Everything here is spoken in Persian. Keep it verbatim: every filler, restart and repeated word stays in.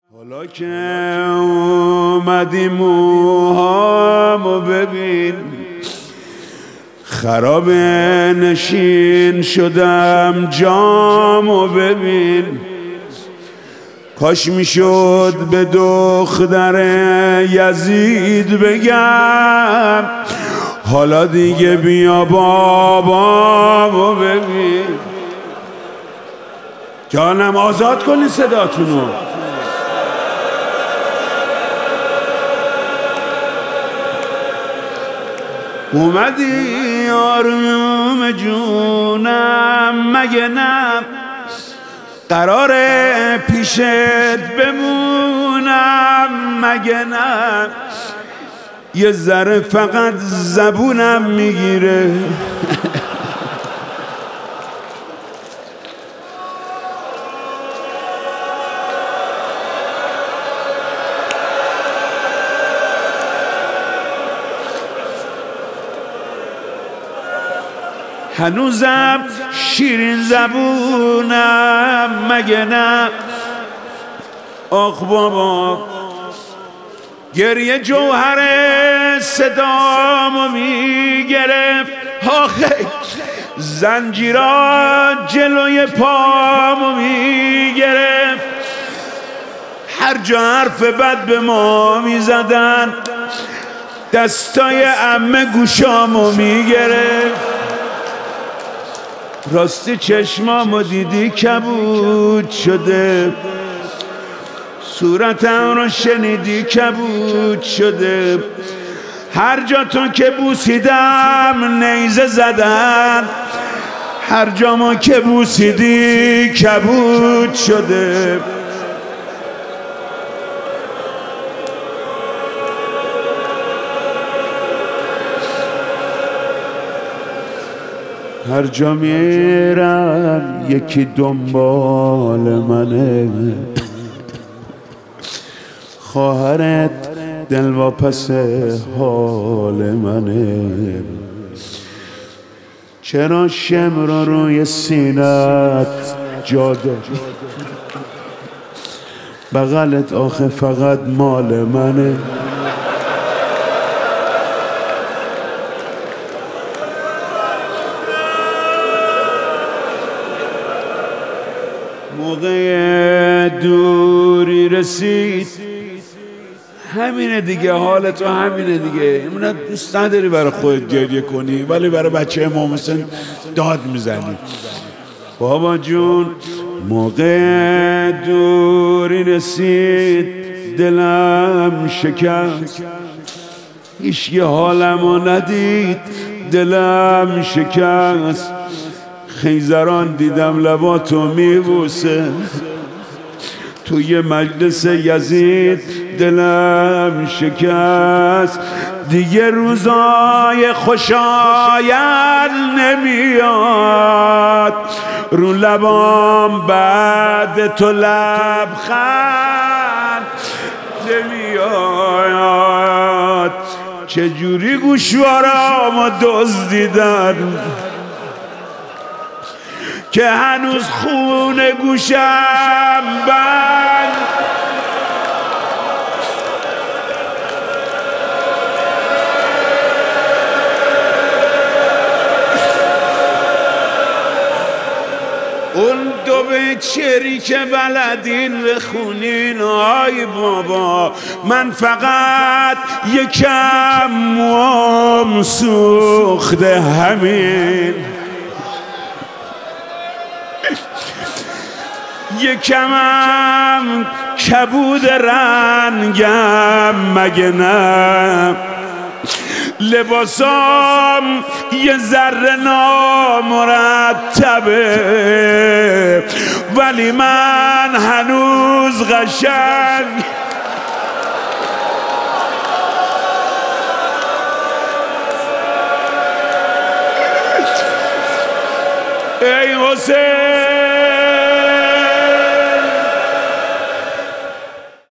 حالا که اومدی موهامو ببین، خراب نشین شدم جامو ببین. کاش میشد به دختر یزید بگم حالا دیگه بیا بابامو ببین. جانم آزاد کنی صداتونو. اومدی آروم جونم، مگه نه قراره پیشت بمونم؟ مگه نه یه ذره فقط زبونم میگیره. هنوزم شیرین زبونم، مگه نه؟ آخ بابا گریه جوهر صدامو میگرفت. آخه زنجیرا جلوی پامو میگرفت. هر جا حرف بد به ما میزدن دستای عمه گوشامو میگرفت. راستی چشمامو دیدی کبود شده، صورتم رو شنیدی کبود شده. هر جا تو که بوسیدم نیزه زدن، هر جامو که بوسیدی کبود شده. هر جا میرم یکی دنبال منه، خواهرت دلواپس حال منه. چرا شمر روی سینت جا داری؟ بغلت آخه فقط مال منه. موقع دوری رسید، همینه دیگه، حالت تو همینه دیگه. ایمونه دوست نداری برای خودت گریه کنی ولی برای بچه امام حسین داد میزنی. بابا جون موقع دوری رسید دلم شکست، هیچکی حالمو ندید دلم شکست. خیزران دیدم لباتو میبوسه، توی مجلس یزید دلم شکست. دیگه روزای خوشایند نمیاد، رو لبام بعد تو لبخند نمیاد. چجوری گوشوارامو دزدیدن که هنوز خون گوشم بند. اون دو بیچری که بلدین بخونین، آی بابا من فقط یکم موام سوخته، همین یکمم کبود رنگم، مگه نه؟ لباسام یه ذره نامرتبه ولی من هنوز قشنگ. ای حسین